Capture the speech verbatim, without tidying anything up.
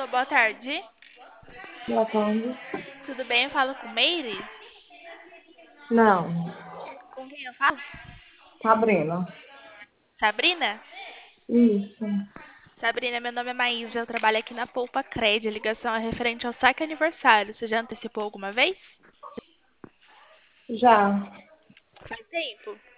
Alô, boa tarde. Boa tarde. Tudo bem? Eu falo com Meire? Não, Com quem eu falo? Sabrina. Sabrina? Isso. Sabrina, meu nome é Maísa, eu trabalho aqui na Poupa Cred. A ligação é referente ao saque aniversário. Você já antecipou alguma vez? Já. Faz tempo.